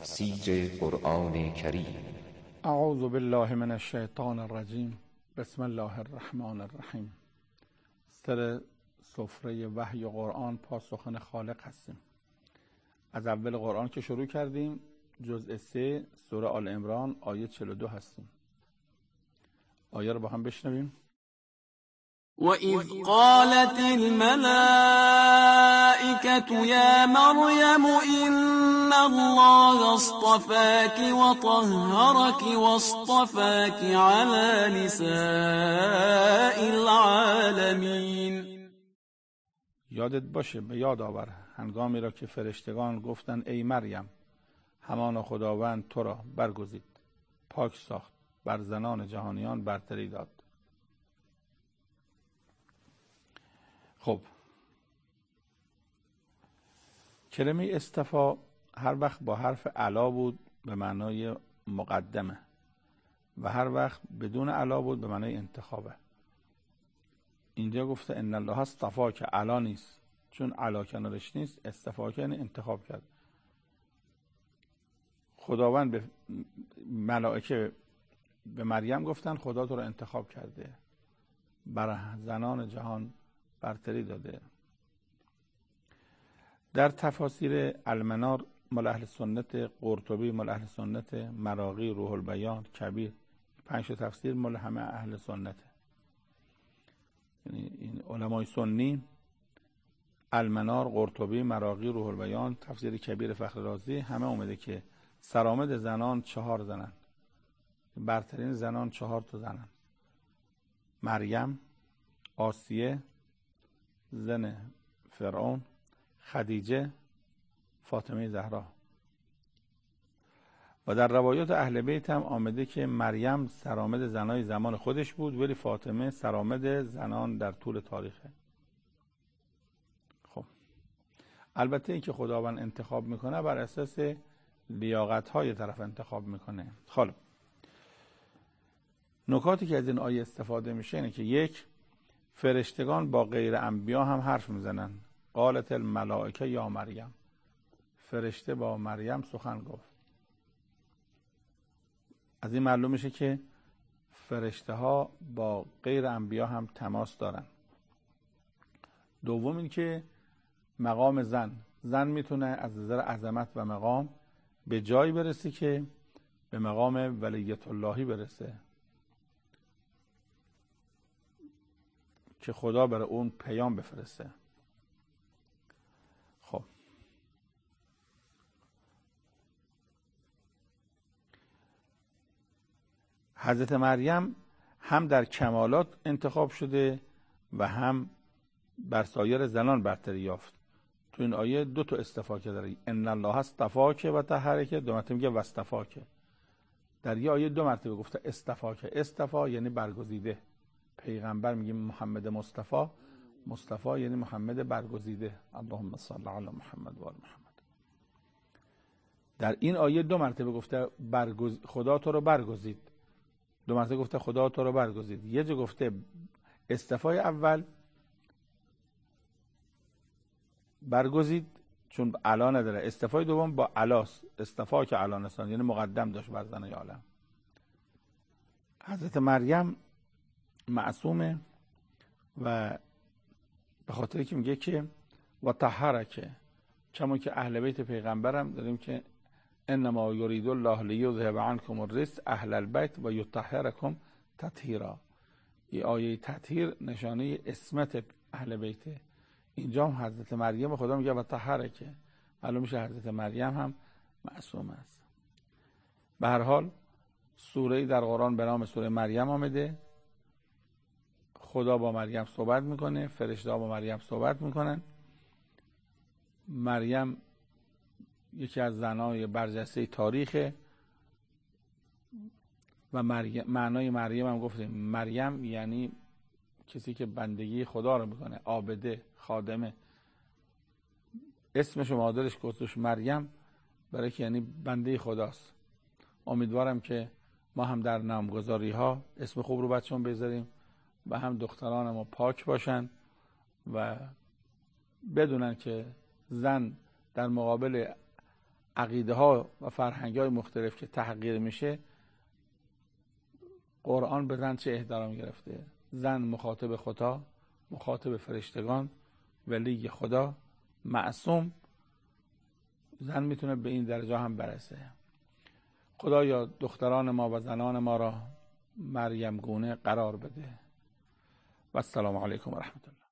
تفسیر قرآن کریم. اعوذ بالله من الشیطان الرجیم. بسم الله الرحمن الرحیم. سر سفره وحی و قرآن پاسخن خالق هستیم. از اول قرآن که شروع کردیم، جزء 3 سوره آل عمران آیه 42 هستیم. آیه رو با هم بشنویم. وَإِذْ قَالَتِ الْمَلَائِكَةُ يَا مَرْيَمُ إِنَّ اللَّهَ اصْطَفَاكِ وَطَهَّرَكِ وَاصْطَفَاكِ عَلَى نِسَاءِ الْعَالَمِينَ. یادت باشه، به یاد آور هنگامی را که فرشتگان گفتند ای مریم، همان خداوند تو را برگزید، پاک ساخت، بر زنان جهانیان برتری داد. خب، کلمه اصطفا هر وقت با حرف علا بود به معنای مقدمه و هر وقت بدون علا بود به معنای انتخابه. اینجا گفته ان الله اصطفا که علا نیست، چون علا کنارش نیست. اصطفا که یعنی انتخاب کرد. خداوند به ملائکه به مریم گفتن خدا تو رو انتخاب کرده، بر زنان جهان برتری داده. در تفاسیر المنار مال اهل سنت، قرطبی مال اهل سنت، مراغی، روح البیان، کبیر، 5 تفسیر مال همه اهل سنت. یعنی این علمای سنی، المنار، قرطبی، مراغی، روح البیان، تفسیر کبیر فخر رازی، همه اومده که سرآمد زنان 4 زنن، برترین زنان 4 تا زنن: مریم، آسیه، زن فرعون، خدیجه، فاطمه زهرا. و در روایات اهل بیت هم آمده که مریم سرآمد زنای زمان خودش بود، ولی فاطمه سرآمد زنان در طول تاریخه. خب، البته این که خداوند انتخاب میکنه بر اساس لیاقت های طرف انتخاب میکنه. خب، نکاتی که از این آیه استفاده میشه اینه که 1، فرشتگان با غیر انبیا هم حرف میزنن. قالت الملائکه یا مریم، فرشته با مریم سخن گفت. از این معلوم میشه که فرشته ها با غیر انبیا هم تماس دارن. دوم این که مقام زن میتونه از نظر عظمت و مقام به جایی برسه که به مقام ولیت اللهی برسه که خدا برای اون پیام بفرسته. خب، حضرت مریم هم در کمالات انتخاب شده و هم بر سایر زنان برتری یافت. تو این آیه 2 تا اصطفا داره. ان الله اصطفاک و طهرک، 2 مرتبه میگه واصطفاک. در یه آیه 2 مرتبه گفته اصطفاک. اصطفا یعنی برگزیده. پیغمبر میگیم محمد مصطفی، مصطفی یعنی محمد برگزیده. اللهم صل علی محمد و آل محمد. در این آیه 2 مرتبه گفته خدا تو رو برگزید، 2 مرتبه گفته خدا تو رو برگزید. یه جا گفته اصطفای اول برگزید چون علا نداره، اصطفای دوم با علاست، اصطفا که علا نسان، یعنی مقدم داشت بر زنای عالم. حضرت مریم معصومه و به خاطر که میگه که و طهرک، چون که اهل بیت پیغمبرم داریم که انما یرید الله لیذهب عنکم الرجس اهل البیت و یطهرکم تطهیرا. این آیه تطهیر نشانه عصمت اهل بیت. اینجا هم حضرت مریم خدا میگه و طهرک، معلوم میشه حضرت مریم هم معصوم است. به هر حال سوره‌ای در قرآن به نام سوره مریم آمده. خدا با مریم صحبت میکنه، فرشته‌ها با مریم صحبت میکنن. مریم یکی از زنای برجسته تاریخه و معنای مریم هم گفتیم. مریم یعنی کسی که بندگی خدا رو میکنه، عابده، خادمه. اسمش و مادرش گذاشت مریم برای که یعنی بنده خداست. امیدوارم که ما هم در نامگذاری ها اسم خوب رو بچه‌مون بذاریم و هم دختران ما پاک باشن و بدونن که زن در مقابل عقیده ها و فرهنگ های مختلف که تحقیر میشه، قرآن به زن چه احترامی گرفته؟ زن مخاطب خدا، مخاطب فرشتگان، ولی خدا، معصوم، زن میتونه به این درجه هم برسه. خدایا دختران ما و زنان ما را مریم گونه قرار بده. و السلام علیکم و رحمت الله.